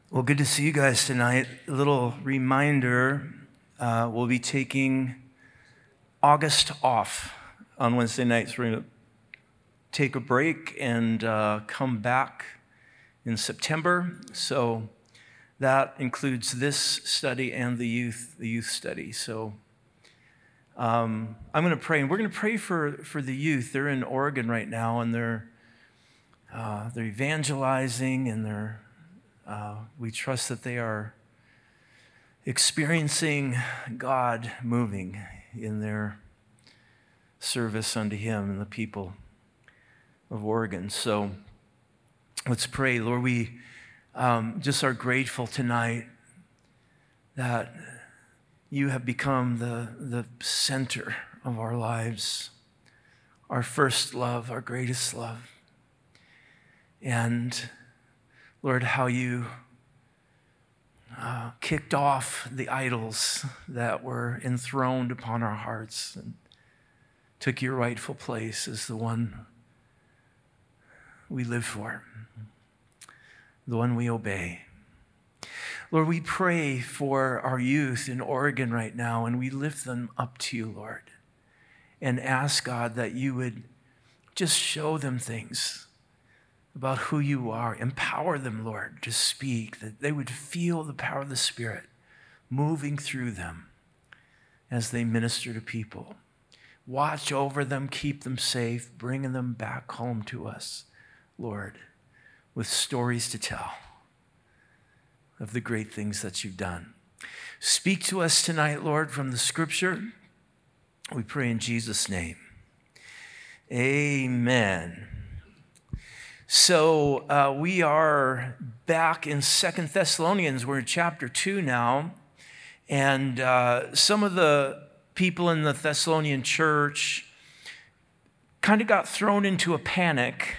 Well, good to see you guys tonight. A little reminder, we'll be taking August off on Wednesday nights. We're going to take a break and come back in September. So that includes this study and the youth study. So I'm going to pray, and we're going to pray for the youth. They're in Oregon right now, and they're evangelizing, and we trust that they are experiencing God moving in their service unto Him and the people of Oregon. So let's pray. Lord, we just are grateful tonight that You have become the center of our lives, our first love, our greatest love. And Lord, how You kicked off the idols that were enthroned upon our hearts and took Your rightful place as the one we live for, the one we obey. Lord, we pray for our youth in Oregon right now, and we lift them up to You, Lord, and ask, God, that You would just show them things about who You are. Empower them, Lord, to speak, that they would feel the power of the Spirit moving through them as they minister to people. Watch over them, keep them safe, bringing them back home to us, Lord, with stories to tell of the great things that You've done. Speak to us tonight, Lord, from the Scripture. We pray in Jesus' name. Amen. So we are back in 2 Thessalonians. We're in chapter 2 now. And some of the people in the Thessalonian church kind of got thrown into a panic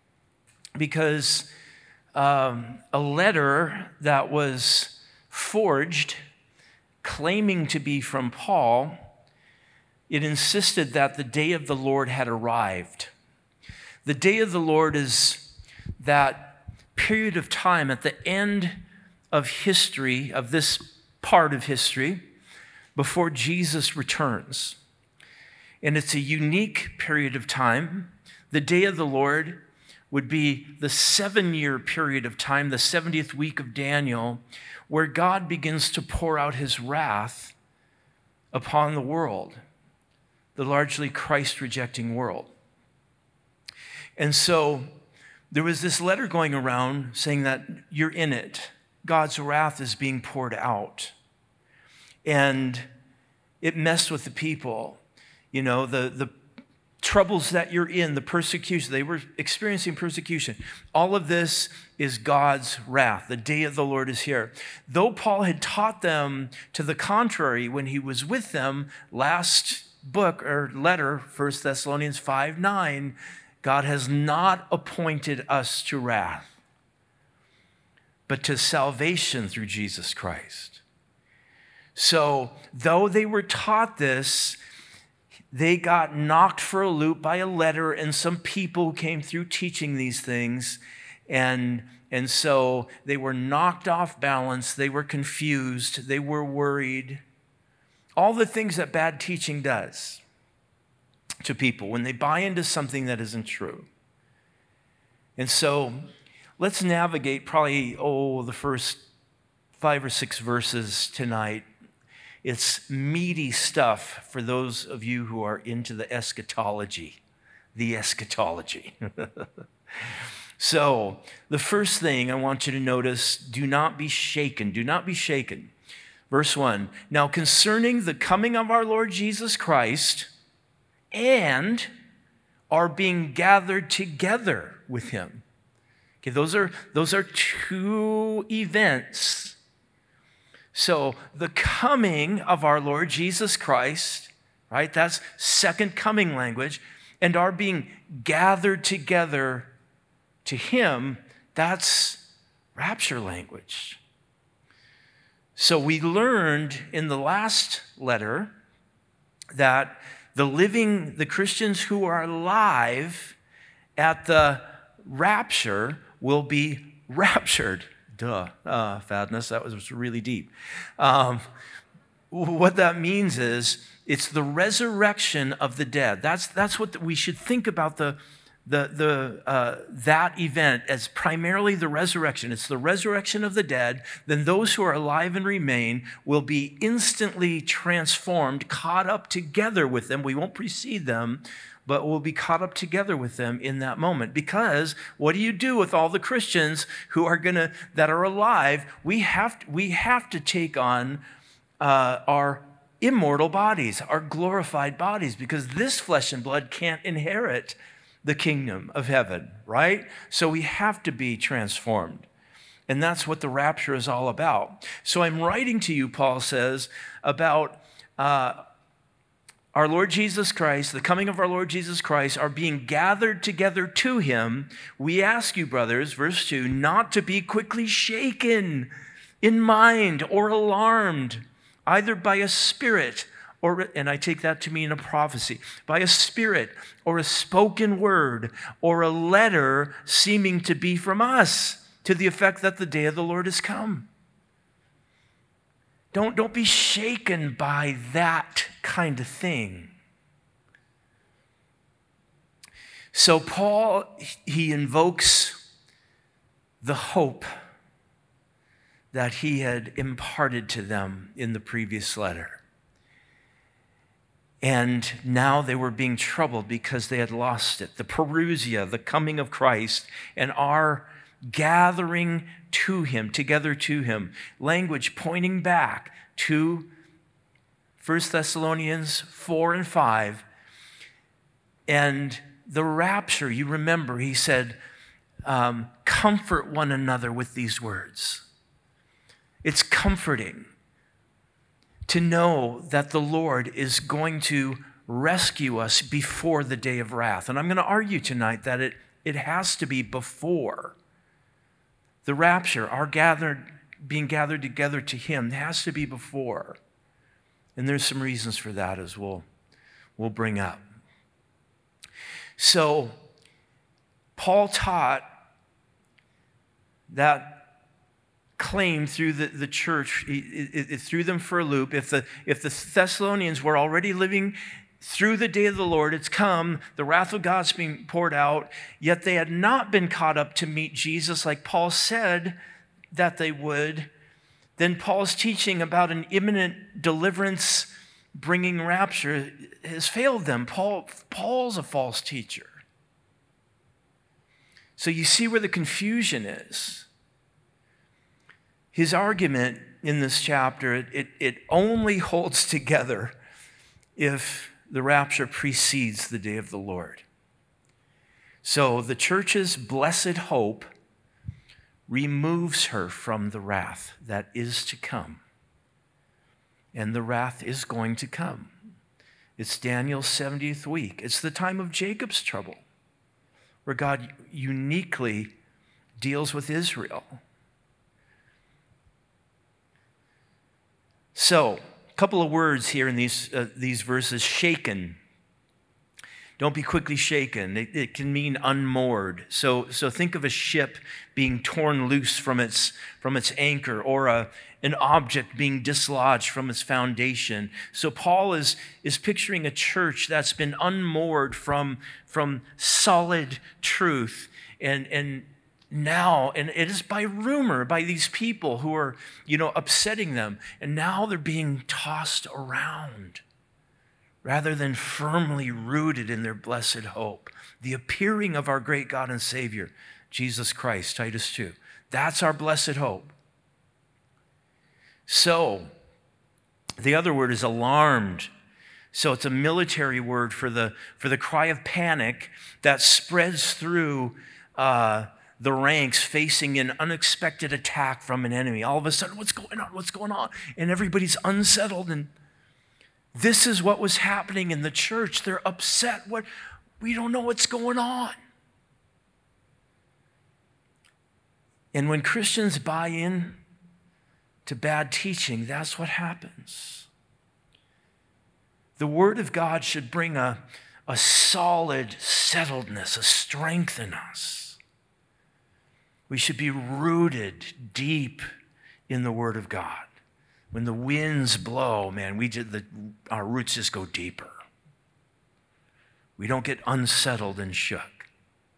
because a letter that was forged, claiming to be from Paul, it insisted that the day of the Lord had arrived. The day of the Lord is that period of time at the end of history, of this part of history, before Jesus returns. And it's a unique period of time. The day of the Lord would be the 7-year period of time, the 70th week of Daniel, where God begins to pour out His wrath upon the world, the largely Christ-rejecting world. And so there was this letter going around saying that you're in it. God's wrath is being poured out. And it messed with the people. You know, the troubles that you're in, the persecution, they were experiencing persecution. All of this is God's wrath. The day of the Lord is here. Though Paul had taught them to the contrary when he was with them, last book or letter, 1 Thessalonians 5:9, God has not appointed us to wrath, but to salvation through Jesus Christ. So, though they were taught this, they got knocked for a loop by a letter and some people came through teaching these things, and so they were knocked off balance, they were confused, they were worried. All the things that bad teaching does to people when they buy into something that isn't true. And so let's navigate probably, the first 5 or 6 verses tonight. It's meaty stuff for those of you who are into the eschatology. So the first thing I want you to notice, do not be shaken. Do not be shaken. Verse 1, now concerning the coming of our Lord Jesus Christ and are being gathered together with Him. Okay, those are 2 events. So the coming of our Lord Jesus Christ, right? That's second coming language. And are being gathered together to Him, that's rapture language. So we learned in the last letter that the Christians who are alive at the rapture will be raptured Thaddeus, that was really deep. What that means is it's the resurrection of the dead. That's what we should think about that event as primarily the resurrection. It's the resurrection of the dead. Then those who are alive and remain will be instantly transformed, caught up together with them. We won't precede them, but we'll be caught up together with them in that moment. Because what do you do with all the Christians that are alive? We have to take on our immortal bodies, our glorified bodies, because this flesh and blood can't inherit the kingdom of heaven, right? So we have to be transformed. And that's what the rapture is all about. So I'm writing to you, Paul says, about our Lord Jesus Christ, the coming of our Lord Jesus Christ, are being gathered together to him. We ask you, brothers, verse 2, not to be quickly shaken in mind or alarmed, either by a spirit, and I take that to mean a prophecy, by a spirit or a spoken word or a letter seeming to be from us, to the effect that the day of the Lord has come. Don't be shaken by that kind of thing. So Paul, he invokes the hope that he had imparted to them in the previous letter. And now they were being troubled because they had lost it. The parousia, the coming of Christ, and our gathering to him, together to him. Language pointing back to 1 Thessalonians 4 and 5. And the rapture, you remember, he said, comfort one another with these words. It's comforting to know that the Lord is going to rescue us before the day of wrath. And I'm going to argue tonight that it has to be before the rapture, our being gathered together to him, has to be before. And there's some reasons for that as we'll bring up. So Paul taught that claim through the church. It threw them for a loop. If the Thessalonians were already living through the day of the Lord, it's come, the wrath of God's being poured out, yet they had not been caught up to meet Jesus like Paul said that they would, then Paul's teaching about an imminent deliverance bringing rapture has failed them. Paul's a false teacher. So you see where the confusion is. His argument in this chapter, it only holds together if the rapture precedes the day of the Lord. So the church's blessed hope removes her from the wrath that is to come. And the wrath is going to come. It's Daniel's 70th week. It's the time of Jacob's trouble, where God uniquely deals with Israel. So, a couple of words here in these verses. Shaken. Don't be quickly shaken. It can mean unmoored. So think of a ship being torn loose from its anchor, or an object being dislodged from its foundation. So Paul is picturing a church that's been unmoored from solid truth, and now, and it is by rumor, by these people who are, upsetting them, and now they're being tossed around rather than firmly rooted in their blessed hope. The appearing of our great God and Savior, Jesus Christ, Titus 2. That's our blessed hope. So, the other word is alarmed. So it's a military word for the cry of panic that spreads through the ranks facing an unexpected attack from an enemy. All of a sudden, what's going on? What's going on? And everybody's unsettled. And this is what was happening in the church. They're upset. We don't know what's going on. And when Christians buy in to bad teaching, that's what happens. The Word of God should bring a solid settledness, a strength in us. We should be rooted deep in the Word of God. When the winds blow, man, our roots just go deeper. We don't get unsettled and shook.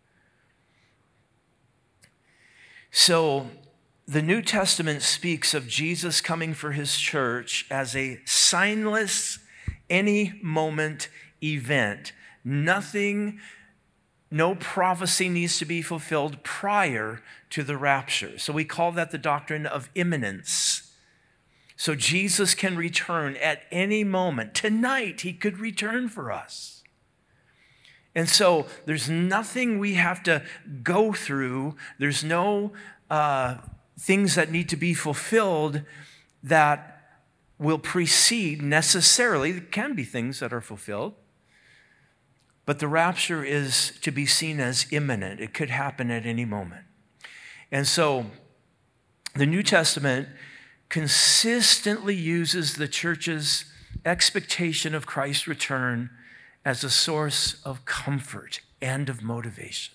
So the New Testament speaks of Jesus coming for his church as a signless, any moment event. Nothing, no prophecy needs to be fulfilled prior to the rapture. So we call that the doctrine of imminence. So Jesus can return at any moment. Tonight, he could return for us. And so there's nothing we have to go through. There's no things that need to be fulfilled that will precede necessarily. There can be things that are fulfilled. But the rapture is to be seen as imminent. It could happen at any moment. And so the New Testament consistently uses the church's expectation of Christ's return as a source of comfort and of motivation.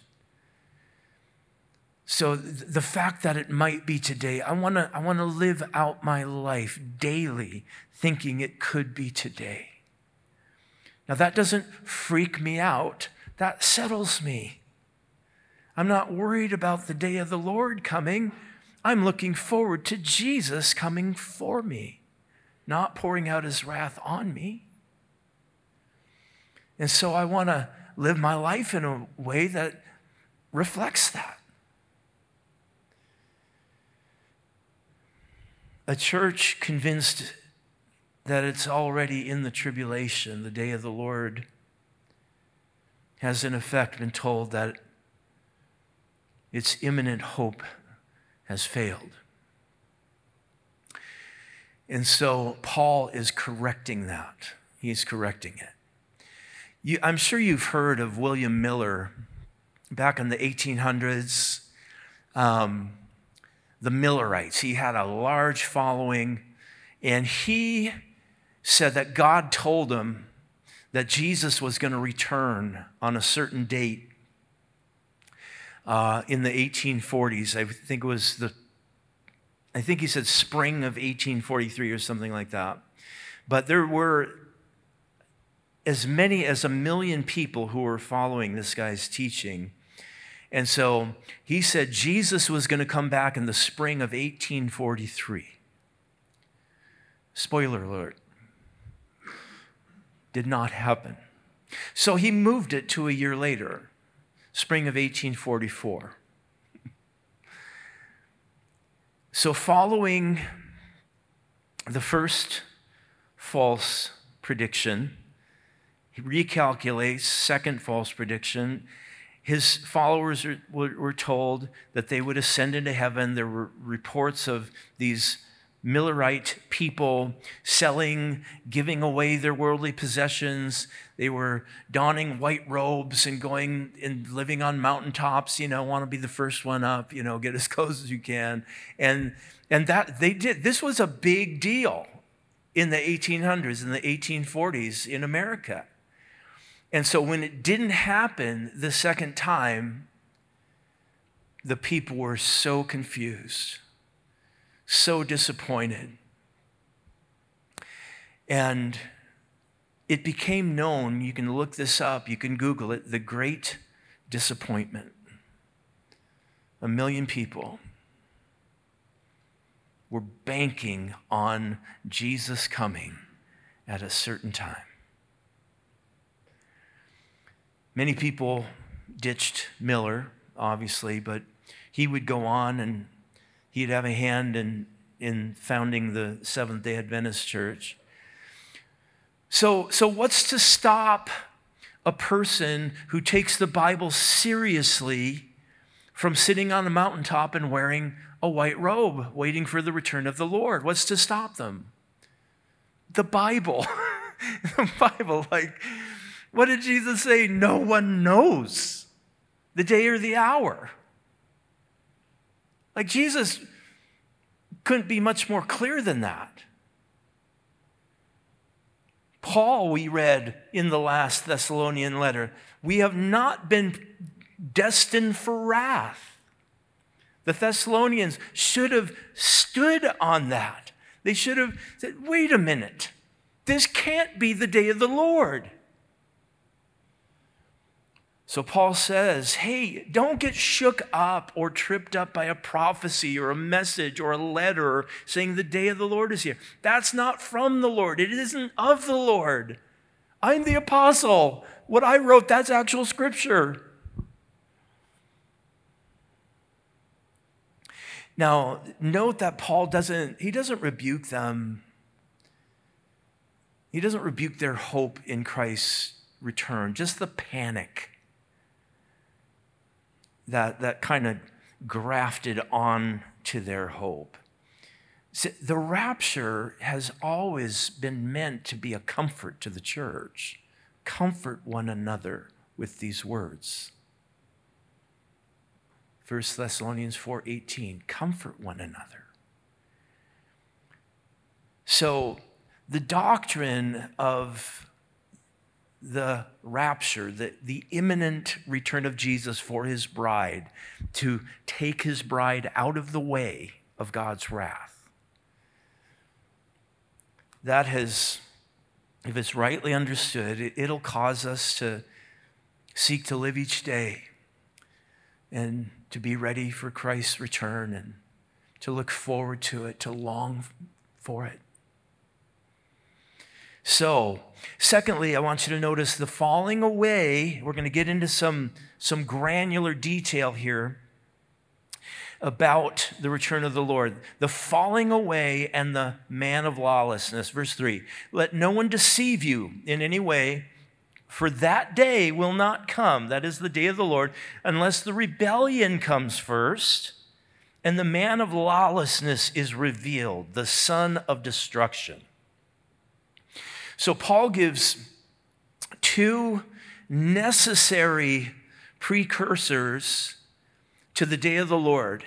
So the fact that it might be today, I want to live out my life daily thinking it could be today. Now that doesn't freak me out. That settles me. I'm not worried about the day of the Lord coming. I'm looking forward to Jesus coming for me, not pouring out his wrath on me. And so I want to live my life in a way that reflects that. A church convinced that it's already in the tribulation, the day of the Lord, has in effect been told that its imminent hope has failed. And so Paul is correcting that. He's correcting it. I'm sure you've heard of William Miller back in the 1800s, the Millerites. He had a large following, and he said that God told him that Jesus was going to return on a certain date in the 1840s. I think he said spring of 1843 or something like that. But there were as many as 1 million people who were following this guy's teaching. And so he said Jesus was going to come back in the spring of 1843. Spoiler alert. Did not happen. So he moved it to a year later, spring of 1844. So following the first false prediction, he recalculates, second false prediction. His followers were told that they would ascend into heaven. There were reports of these Millerite people selling, giving away their worldly possessions. They were donning white robes and going and living on mountaintops, want to be the first one up, get as close as you can. And that they did. This was a big deal in the 1800s, in the 1840s in America. And so when it didn't happen the second time, the people were so confused, so disappointed. And it became known, you can look this up, you can Google it, the Great Disappointment. 1 million people were banking on Jesus coming at a certain time. Many people ditched Miller, obviously, but he would go on and he'd have a hand in founding the Seventh-day Adventist Church. So what's to stop a person who takes the Bible seriously from sitting on a mountaintop and wearing a white robe, waiting for the return of the Lord? What's to stop them? The Bible. The Bible, what did Jesus say? No one knows the day or the hour. Jesus couldn't be much more clear than that. Paul, we read in the last Thessalonian letter, we have not been destined for wrath. The Thessalonians should have stood on that. They should have said, wait a minute, this can't be the day of the Lord. So Paul says, hey, don't get shook up or tripped up by a prophecy or a message or a letter saying the day of the Lord is here. That's not from the Lord. It isn't of the Lord. I'm the apostle. What I wrote, that's actual scripture. Now, note that Paul doesn't rebuke them. He doesn't rebuke their hope in Christ's return, just the panic that kind of grafted on to their hope. So the rapture has always been meant to be a comfort to the church. Comfort one another with these words. 1 Thessalonians 4:18, comfort one another. So the doctrine of the rapture, the imminent return of Jesus for his bride, to take his bride out of the way of God's wrath, that has, if it's rightly understood, it'll cause us to seek to live each day and to be ready for Christ's return and to look forward to it, to long for it. So, secondly, I want you to notice the falling away. We're going to get into some granular detail here about the return of the Lord. The falling away and the man of lawlessness. Verse 3, let no one deceive you in any way, for that day will not come, that is the day of the Lord, unless the rebellion comes first and the man of lawlessness is revealed, the son of destruction. So Paul gives two necessary precursors to the day of the Lord.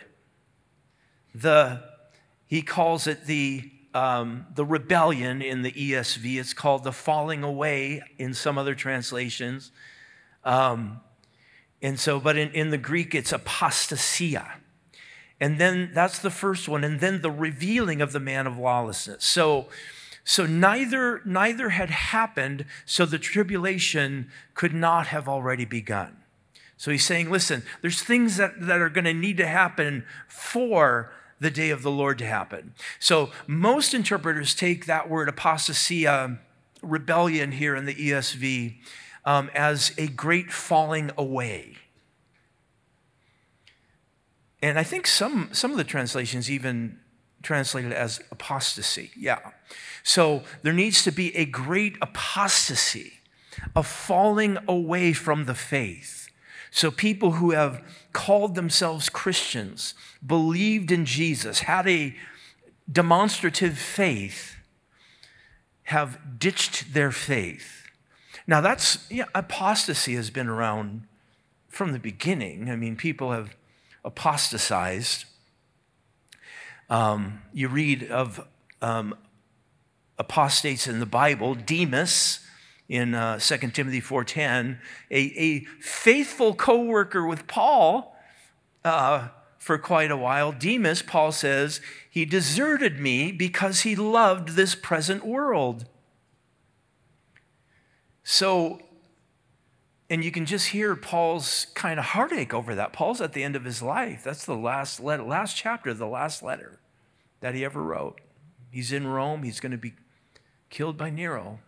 He calls it the rebellion in the ESV. It's called the falling away in some other translations. But in the Greek, it's apostasia. And then that's the first one. And then the revealing of the man of lawlessness. So neither had happened, so the tribulation could not have already begun. So he's saying, listen, there's things that are going to need to happen for the day of the Lord to happen. So most interpreters take that word apostasia, rebellion here in the ESV, as a great falling away. And I think some of the translations even translate it as apostasy. Yeah. So there needs to be a great apostasy, a falling away from the faith. So people who have called themselves Christians, believed in Jesus, had a demonstrative faith, have ditched their faith. Now apostasy has been around from the beginning. I mean, people have apostatized. You read of apostates in the Bible. Demas, in 2 Timothy 4:10, a faithful co-worker with Paul for quite a while. Demas, Paul says, he deserted me because he loved this present world. So, and you can just hear Paul's kind of heartache over that. Paul's at the end of his life. That's the last chapter of the last letter that he ever wrote. He's in Rome. He's going to be killed by Nero.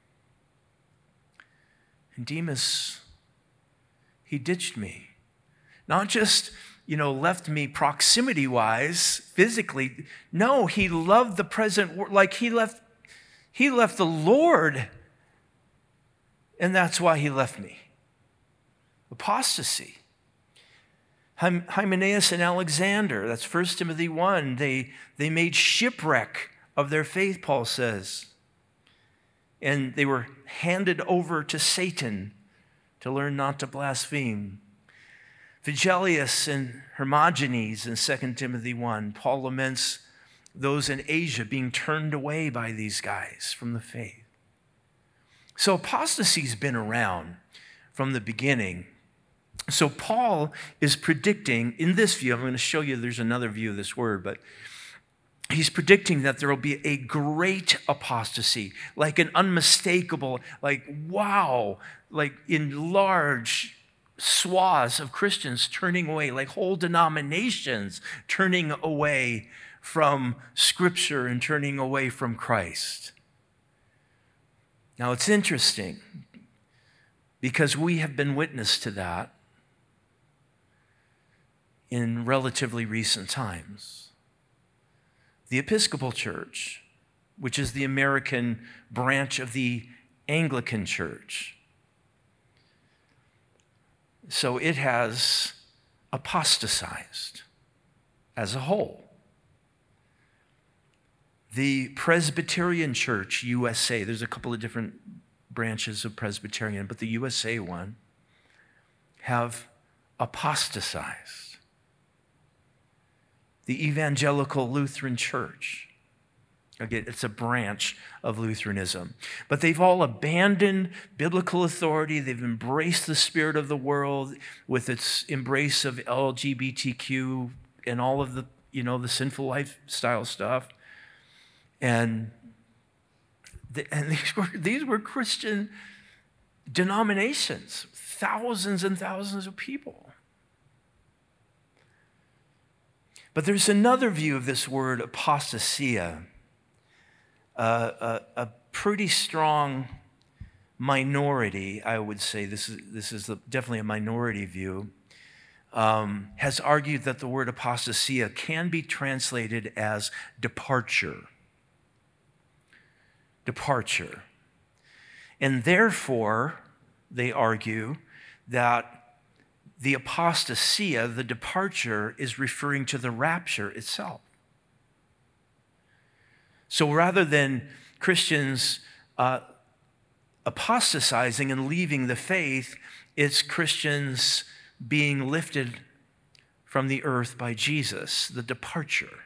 And Demas, he ditched me. Not just, left me proximity-wise, physically. No, he loved the present world. Like he left the Lord, and that's why he left me. Apostasy. Hymenaeus and Alexander, that's 1 Timothy 1, they made shipwreck of their faith, Paul says. And they were handed over to Satan to learn not to blaspheme. Phygellus and Hermogenes in 2 Timothy 1, Paul laments those in Asia being turned away by these guys from the faith. So apostasy's been around from the beginning. So Paul is predicting in this view, I'm going to show you there's another view of this word, but he's predicting that there will be a great apostasy, like an unmistakable, like wow, like in large swaths of Christians turning away, like whole denominations turning away from Scripture and turning away from Christ. Now it's interesting because we have been witness to that in relatively recent times. The Episcopal Church, which is the American branch of the Anglican Church, so it has apostatized as a whole. The Presbyterian Church, USA, there's a couple of different branches of Presbyterian, but the USA one, have apostatized. The Evangelical Lutheran Church, again, it's a branch of Lutheranism, but they've all abandoned biblical authority. They've embraced the spirit of the world with its embrace of LGBTQ and all of the, the sinful lifestyle stuff. And these were Christian denominations, thousands and thousands of people. But there's another view of this word apostasia, a pretty strong minority, I would say. This is definitely a minority view. Has argued that the word apostasia can be translated as departure. Departure. And therefore, they argue that the apostasia, the departure, is referring to the rapture itself. So rather than Christians apostatizing and leaving the faith, it's Christians being lifted from the earth by Jesus, the departure.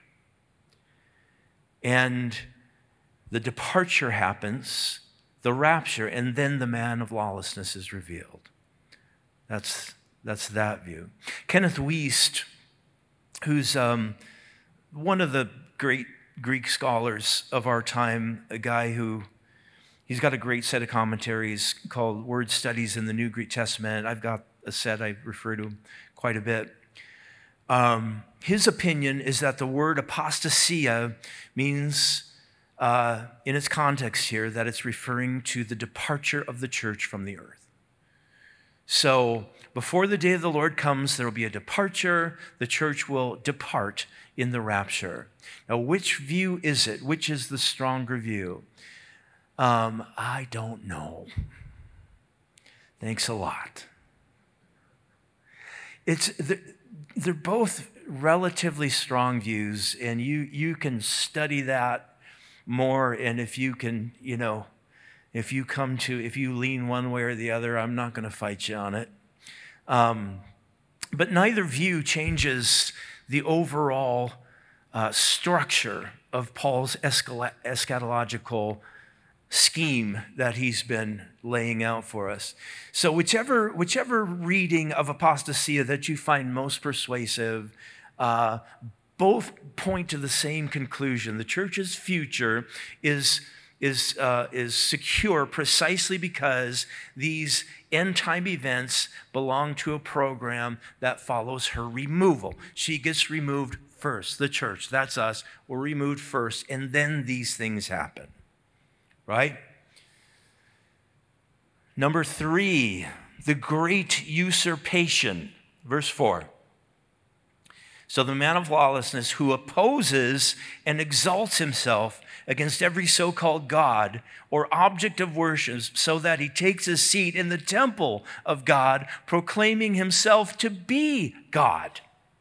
And the departure happens, the rapture, and then the man of lawlessness is revealed. That's that view. Kenneth Wuest, who's one of the great Greek scholars of our time, a guy he's got a great set of commentaries called Word Studies in the New Greek Testament. I've got a set, I refer to him quite a bit. His opinion is that the word apostasia means, in its context here, that it's referring to the departure of the church from the earth. So before the day of the Lord comes, there will be a departure. The church will depart in the rapture. Now, which view is it? Which is the stronger view? I don't know. Thanks a lot. They're both relatively strong views, and you can study that more, and if you can, if you lean one way or the other, I'm not going to fight you on it. But neither view changes the overall structure of Paul's eschatological scheme that he's been laying out for us. So whichever reading of apostasia that you find most persuasive, both point to the same conclusion. The church's future is secure precisely because these end-time events belong to a program that follows her removal. She gets removed first. The church, that's us, we're removed first, and then these things happen. Right? Number 3, the great usurpation. Verse 4. So the man of lawlessness who opposes and exalts himself against every so-called God or object of worship, so that he takes his seat in the temple of God, proclaiming himself to be God.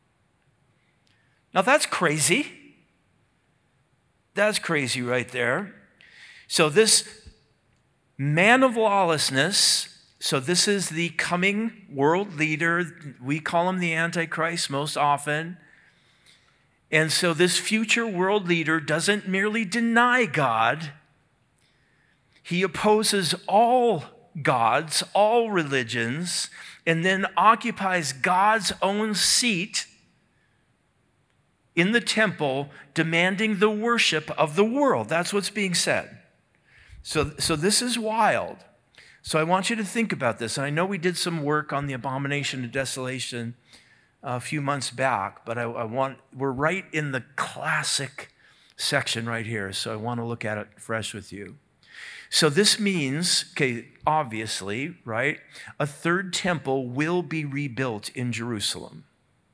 Now that's crazy. That's crazy right there. So this man of lawlessness, so this is the coming world leader. We call him the Antichrist most often. And so this future world leader doesn't merely deny God. He opposes all gods, all religions, and then occupies God's own seat in the temple, demanding the worship of the world. That's what's being said. So this is wild. So I want you to think about this. And I know we did some work on the abomination of desolation a few months back, but we're right in the classic section right here. So I want to look at it fresh with you. So this means, okay, obviously, right, a third temple will be rebuilt in Jerusalem.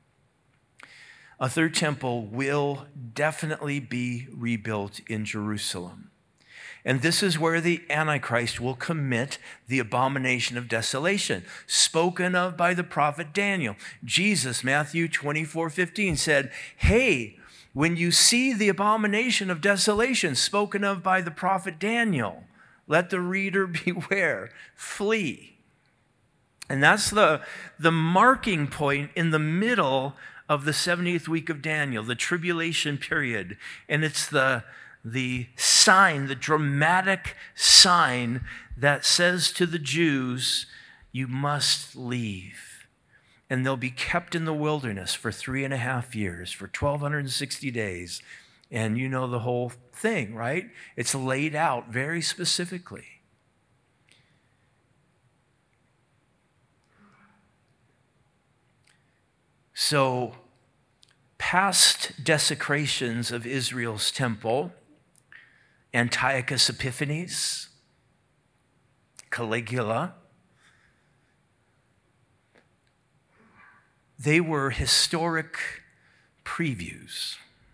A third temple will definitely be rebuilt in Jerusalem. And this is where the Antichrist will commit the abomination of desolation, spoken of by the prophet Daniel. Jesus, Matthew 24:15, said, hey, when you see the abomination of desolation spoken of by the prophet Daniel, let the reader beware, flee. And that's the marking point in the middle of the 70th week of Daniel, the tribulation period. And it's the sign, the dramatic sign that says to the Jews, you must leave. And they'll be kept in the wilderness for 3.5 years, for 1,260 days. And you know the whole thing, right? It's laid out very specifically. So, past desecrations of Israel's temple, Antiochus Epiphanes, Caligula, they were historic previews.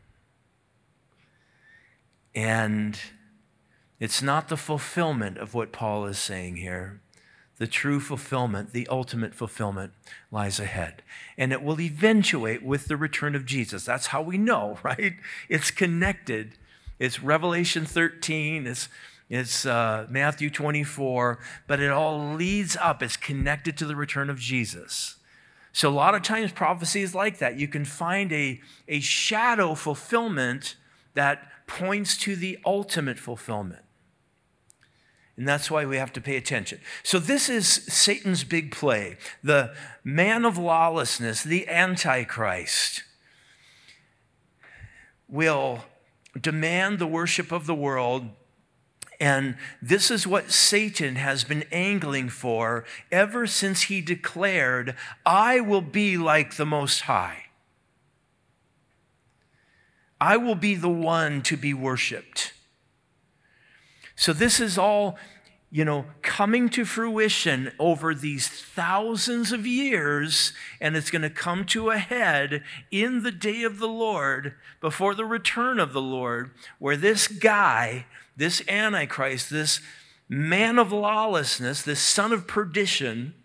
And it's not the fulfillment of what Paul is saying here. The true fulfillment, the ultimate fulfillment lies ahead. And it will eventuate with the return of Jesus. That's how we know, right? It's connected. It's Revelation 13, it's Matthew 24, but it all leads up. It's connected to the return of Jesus. So a lot of times prophecy is like that. You can find a shadow fulfillment that points to the ultimate fulfillment. And that's why we have to pay attention. So this is Satan's big play. The man of lawlessness, the Antichrist, will demand the worship of the world. And this is what Satan has been angling for ever since he declared, I will be like the Most High. I will be the one to be worshiped. So this is all, coming to fruition over these thousands of years, and it's going to come to a head in the day of the Lord, before the return of the Lord, where this guy, this Antichrist, this man of lawlessness, this son of perdition,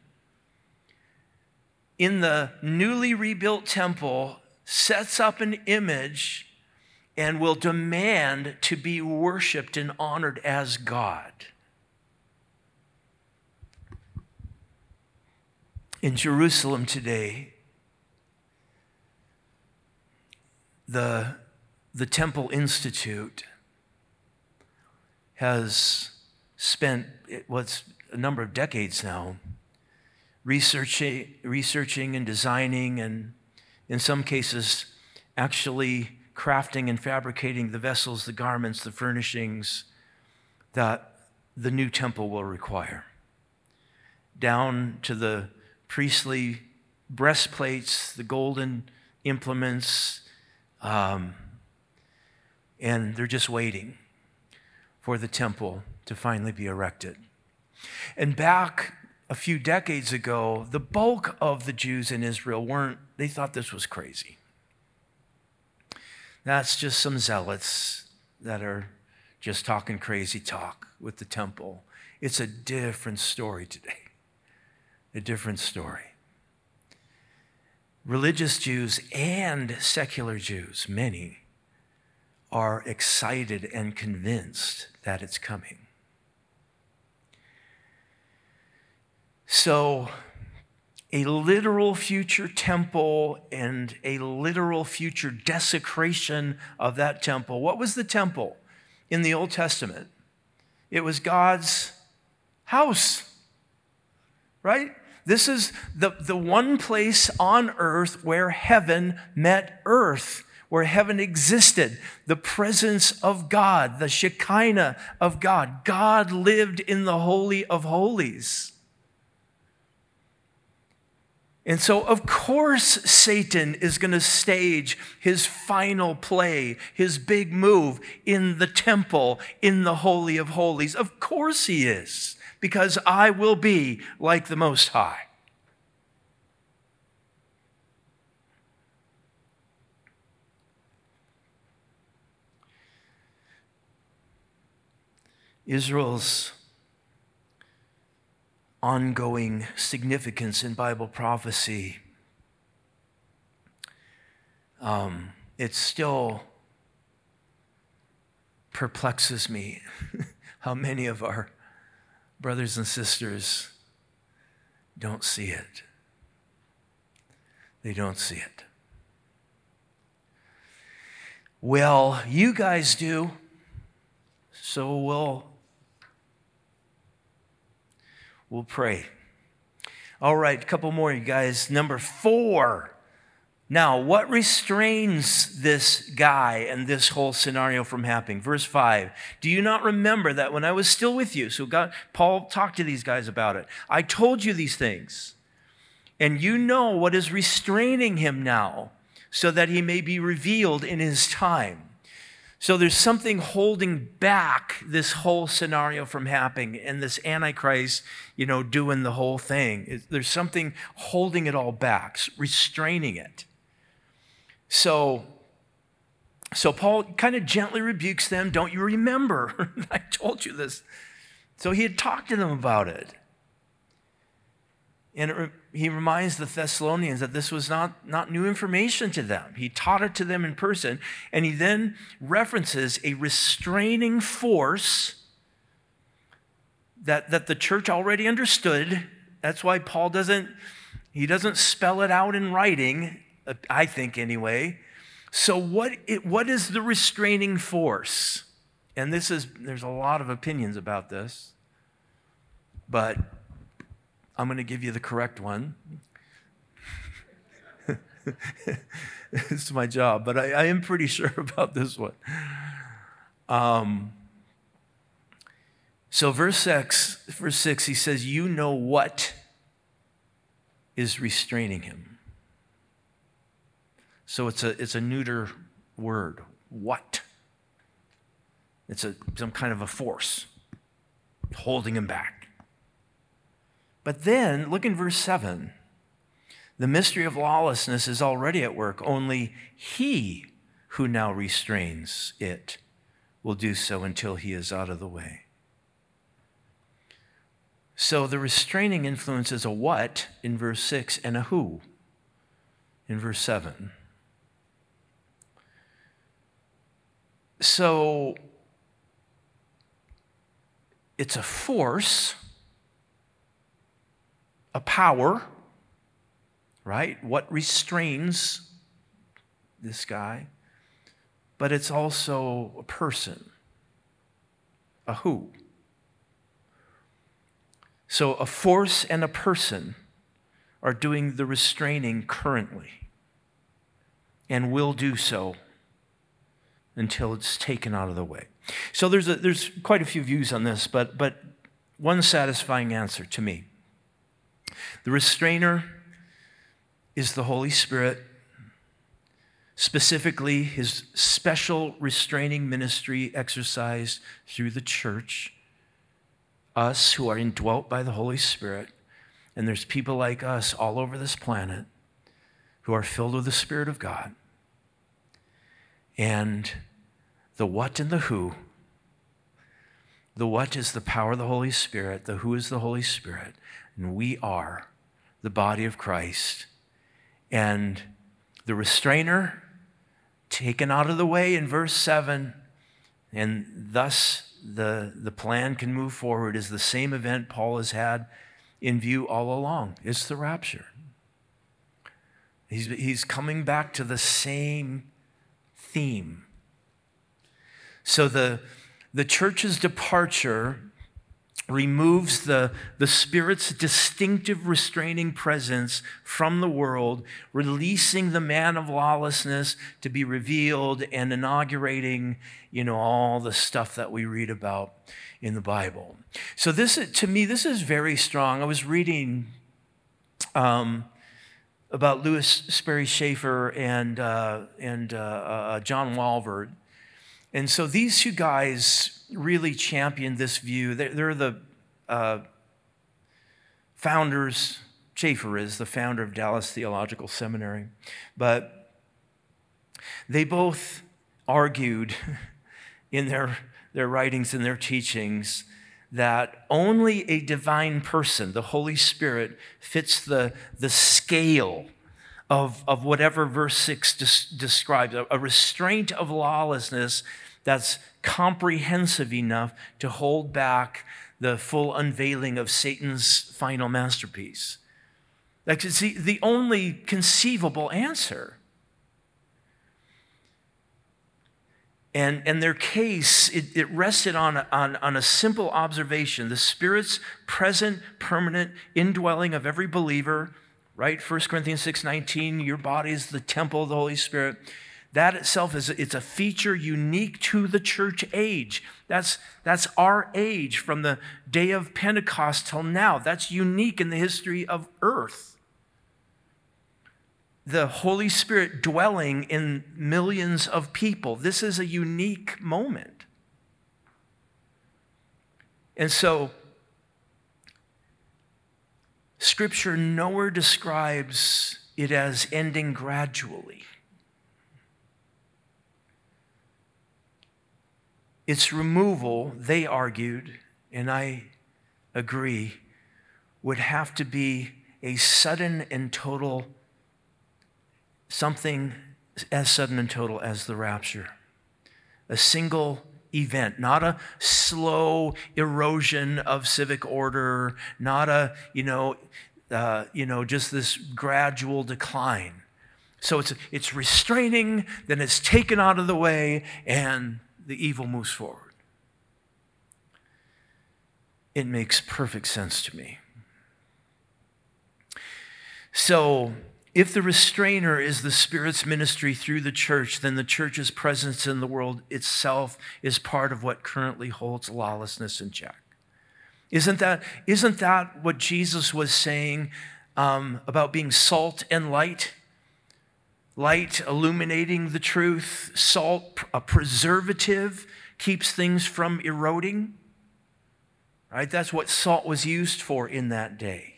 in the newly rebuilt temple, sets up an image and will demand to be worshiped and honored as God. In Jerusalem today, the Temple Institute has spent what's a number of decades now researching and designing, and in some cases actually crafting and fabricating the vessels, the garments, the furnishings that the new temple will require, down to the priestly breastplates, the golden implements, and they're just waiting for the temple to finally be erected. And back a few decades ago, the bulk of the Jews in Israel they thought this was crazy. That's just some zealots that are just talking crazy talk with the temple. It's a different story today. A different story. Religious Jews and secular Jews, many, are excited and convinced that it's coming. So, a literal future temple and a literal future desecration of that temple. What was the temple in the Old Testament? It was God's house, right? This is the one place on earth where heaven met earth, where heaven existed, the presence of God, the Shekinah of God. God lived in the Holy of Holies. And so, of course, Satan is going to stage his final play, his big move in the temple, in the Holy of Holies. Of course he is, because I will be like the Most High. Israel's ongoing significance in Bible prophecy, it still perplexes me how many of our brothers and sisters don't see it. They don't see it. Well, you guys do, so we'll pray. All right, a couple more, you guys. Number 4. Now, what restrains this guy and this whole scenario from happening? Verse 5. Do you not remember that when I was still with you? So Paul talked to these guys about it. I told you these things, and you know what is restraining him now, so that he may be revealed in his time. So there's something holding back this whole scenario from happening, and this Antichrist, doing the whole thing. There's something holding it all back, restraining it. So Paul kind of gently rebukes them. Don't you remember? I told you this. So he had talked to them about it. And he reminds the Thessalonians that this was not new information to them. He taught it to them in person, and he then references a restraining force that the church already understood. That's why Paul doesn't spell it out in writing, I think anyway. So what is the restraining force? And there's a lot of opinions about this, but I'm going to give you the correct one. It's my job, but I am pretty sure about this one. So verse 6, he says, you know what is restraining him. So it's a neuter word. What? It's some kind of a force holding him back. But then, look in verse 7. The mystery of lawlessness is already at work. Only he who now restrains it will do so until he is out of the way. So the restraining influence is a what in verse 6 and a who in verse 7. So it's a force, a power, right? What restrains this guy? But it's also a person, a who. So a force and a person are doing the restraining currently and will do so until it's taken out of the way. So there's quite a few views on this, but one satisfying answer to me. The restrainer is the Holy Spirit, specifically his special restraining ministry exercised through the church, us who are indwelt by the Holy Spirit, and there's people like us all over this planet who are filled with the Spirit of God. And the what and the who. The what is the power of the Holy Spirit. The who is the Holy Spirit. And we are the body of Christ. And the restrainer taken out of the way in verse 7, and thus the plan can move forward, is the same event Paul has had in view all along. It's the rapture. He's coming back to the same theme. So the church's departure removes the Spirit's distinctive restraining presence from the world, releasing the man of lawlessness to be revealed and inaugurating, all the stuff that we read about in the Bible. So to me, this is very strong. I was reading about Lewis Sperry Chafer and John Walvoord. And so these two guys really championed this view. They're the founders. Chafer is the founder of Dallas Theological Seminary. But they both argued in their writings and their teachings that only a divine person, the Holy Spirit, fits the scale of whatever verse 6 describes, a restraint of lawlessness that's comprehensive enough to hold back the full unveiling of Satan's final masterpiece. Like, it's the only conceivable answer. And their case, it rested on a simple observation: the Spirit's present, permanent indwelling of every believer, right? 1 Corinthians 6:19, your body is the temple of the Holy Spirit. That itself it's a feature unique to the church age. That's our age from the day of Pentecost till now. That's unique in the history of earth. The Holy Spirit dwelling in millions of people. This is a unique moment. And so, Scripture nowhere describes it as ending gradually. Its removal, they argued, and I agree, would have to be a sudden and total, something as sudden and total as the rapture. A single event, not a slow erosion of civic order, not a, just this gradual decline. So it's restraining, then it's taken out of the way, and the evil moves forward. It makes perfect sense to me. So, if the restrainer is the Spirit's ministry through the church, then the church's presence in the world itself is part of what currently holds lawlessness in check. Isn't that what Jesus was saying about being salt and light? Light illuminating the truth, salt, a preservative, keeps things from eroding. Right? That's what salt was used for in that day.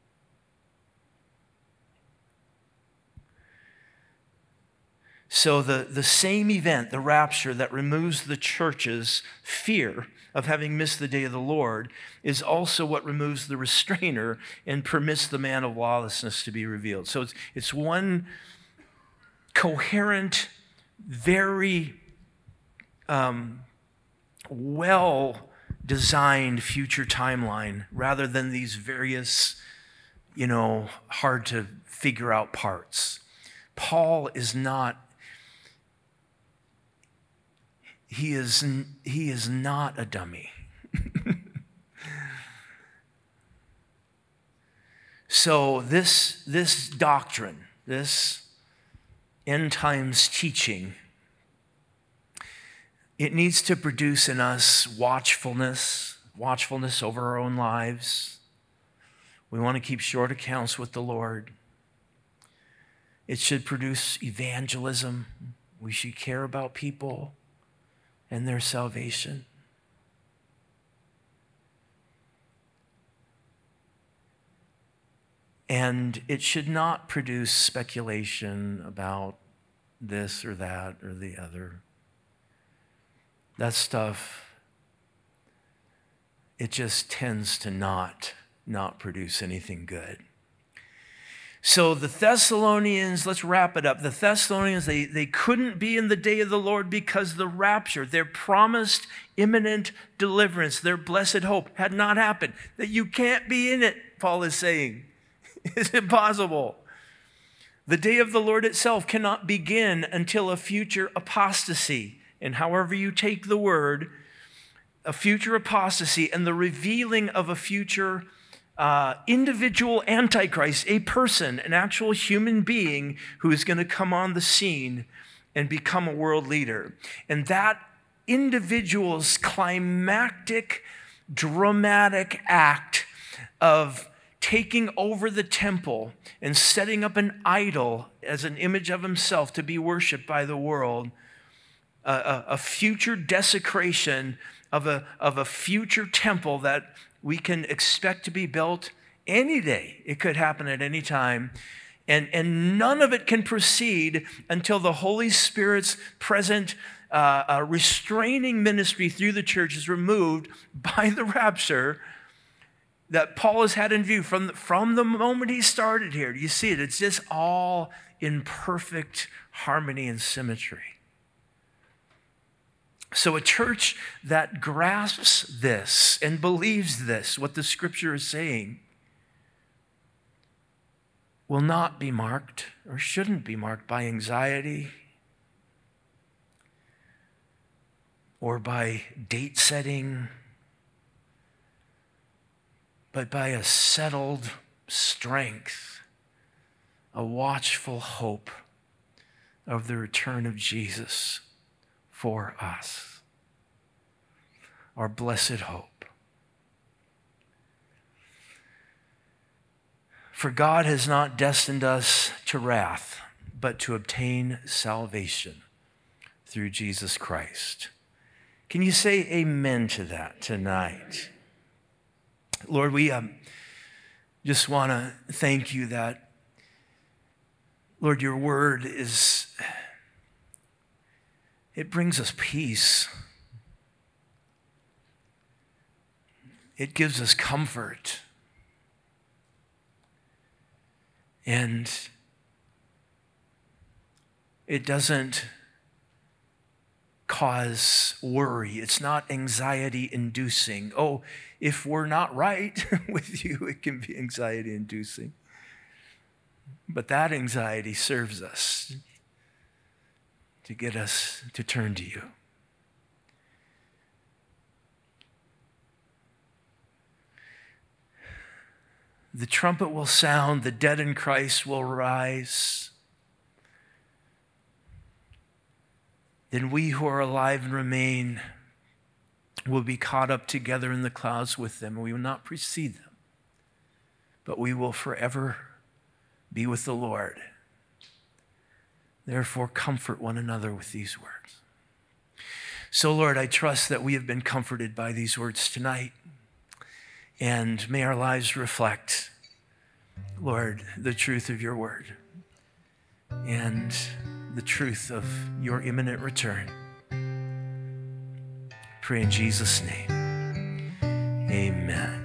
So the same event, the rapture, that removes the church's fear of having missed the day of the Lord is also what removes the restrainer and permits the man of lawlessness to be revealed. So it's one coherent, very well-designed future timeline rather than these various, hard to figure out parts. Paul is not, he is not a dummy. So this doctrine, this end times teaching, it needs to produce in us watchfulness over our own lives. We want to keep short accounts with the Lord. It should produce evangelism. We should care about people and their salvation. And it should not produce speculation about this or that or the other. That stuff, it just tends to not produce anything good. So the Thessalonians, let's wrap it up. The Thessalonians, they couldn't be in the day of the Lord because the rapture, their promised imminent deliverance, their blessed hope had not happened. That you can't be in it, Paul is saying. It's impossible. The day of the Lord itself cannot begin until a future apostasy. And however you take the word, a future apostasy and the revealing of a future individual antichrist, a person, an actual human being who is going to come on the scene and become a world leader. And that individual's climactic, dramatic act of taking over the temple and setting up an idol as an image of himself to be worshiped by the world, a future desecration of a future temple that we can expect to be built any day. It could happen at any time. And none of it can proceed until the Holy Spirit's present restraining ministry through the church is removed by the rapture that Paul has had in view from the moment he started here. Do you see it? It's just all in perfect harmony and symmetry. So a church that grasps this and believes this, what the scripture is saying, will not be marked or shouldn't be marked by anxiety or by date setting, but by a settled strength, a watchful hope of the return of Jesus for us, our blessed hope. For God has not destined us to wrath, but to obtain salvation through Jesus Christ. Can you say amen to that tonight? Lord, we just want to thank you that, Lord, your word it brings us peace. It gives us comfort. And it doesn't cause worry. It's not anxiety-inducing. Oh, if we're not right with you, it can be anxiety-inducing. But that anxiety serves us to get us to turn to you. The trumpet will sound, the dead in Christ will rise. Then we who are alive and remain will be caught up together in the clouds with them. We will not precede them, but we will forever be with the Lord. Therefore, comfort one another with these words. So, Lord, I trust that we have been comforted by these words tonight. And may our lives reflect, Lord, the truth of your word and the truth of your imminent return. Pray in Jesus' name. Amen.